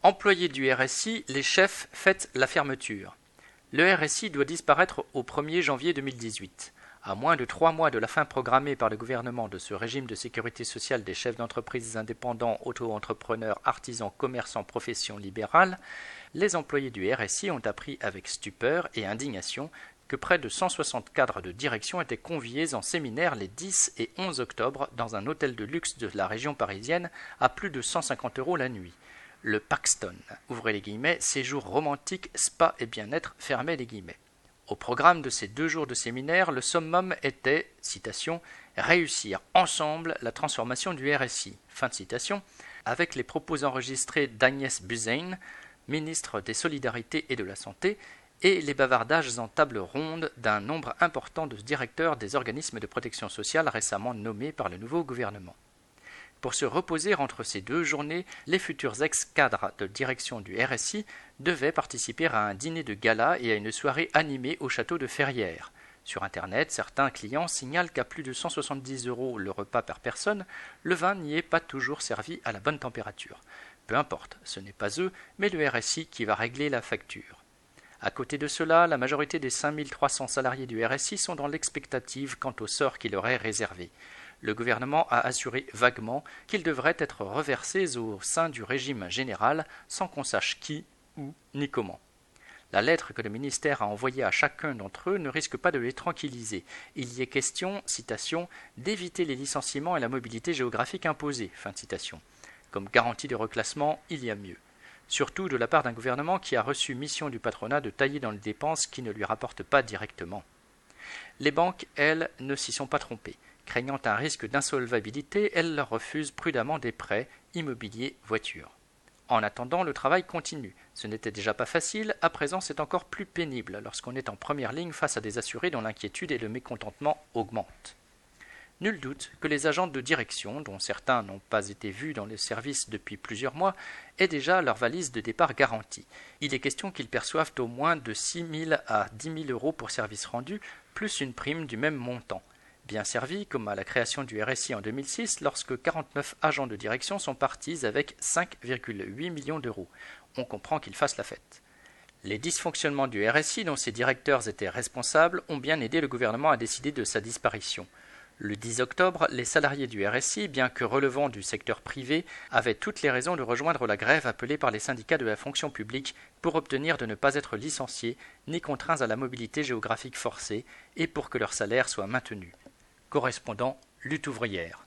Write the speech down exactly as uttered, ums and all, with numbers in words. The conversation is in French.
Employés du R S I, les chefs fêtent la fermeture. Le R S I doit disparaître au premier janvier deux mille dix-huit. À moins de trois mois de la fin programmée par le gouvernement de ce régime de sécurité sociale des chefs d'entreprise indépendants, auto-entrepreneurs, artisans, commerçants, professions libérales, les employés du R S I ont appris avec stupeur et indignation que près de cent soixante cadres de direction étaient conviés en séminaire les dix et onze octobre dans un hôtel de luxe de la région parisienne à plus de cent cinquante euros la nuit. Le Paxton, ouvrez les guillemets, séjour romantique, spa et bien-être, fermez les guillemets. Au programme de ces deux jours de séminaire, le summum était, citation, « réussir ensemble la transformation du R S I », fin de citation, avec les propos enregistrés d'Agnès Buzyn, ministre des Solidarités et de la Santé, et les bavardages en table ronde d'un nombre important de directeurs des organismes de protection sociale récemment nommés par le nouveau gouvernement. Pour se reposer entre ces deux journées, les futurs ex-cadres de direction du R S I devaient participer à un dîner de gala et à une soirée animée au château de Ferrières. Sur Internet, certains clients signalent qu'à plus de cent soixante-dix euros le repas par personne, le vin n'y est pas toujours servi à la bonne température. Peu importe, ce n'est pas eux, mais le R S I qui va régler la facture. À côté de cela, la majorité des cinq mille trois cents salariés du R S I sont dans l'expectative quant au sort qui leur est réservé. Le gouvernement a assuré vaguement qu'ils devraient être reversés au sein du régime général sans qu'on sache qui, où, ni comment. La lettre que le ministère a envoyée à chacun d'entre eux ne risque pas de les tranquilliser. Il y est question, citation, d'éviter les licenciements et la mobilité géographique imposée, fin de citation. Comme garantie de reclassement, il y a mieux. Surtout de la part d'un gouvernement qui a reçu mission du patronat de tailler dans les dépenses qui ne lui rapportent pas directement. Les banques, elles, ne s'y sont pas trompées. Craignant un risque d'insolvabilité, elles leur refusent prudemment des prêts, immobiliers, voitures. En attendant, le travail continue. Ce n'était déjà pas facile, à présent c'est encore plus pénible lorsqu'on est en première ligne face à des assurés dont l'inquiétude et le mécontentement augmentent. Nul doute que les agents de direction, dont certains n'ont pas été vus dans le service depuis plusieurs mois, aient déjà leur valise de départ garantie. Il est question qu'ils perçoivent au moins de six mille à dix mille euros pour service rendu, plus une prime du même montant. Bien servi, comme à la création du R S I en deux mille six, lorsque quarante-neuf agents de direction sont partis avec cinq virgule huit millions d'euros. On comprend qu'ils fassent la fête. Les dysfonctionnements du R S I, dont ses directeurs étaient responsables, ont bien aidé le gouvernement à décider de sa disparition. Le dix octobre, les salariés du R S I, bien que relevant du secteur privé, avaient toutes les raisons de rejoindre la grève appelée par les syndicats de la fonction publique pour obtenir de ne pas être licenciés ni contraints à la mobilité géographique forcée et pour que leur salaire soit maintenu. Correspondant Lutte ouvrière.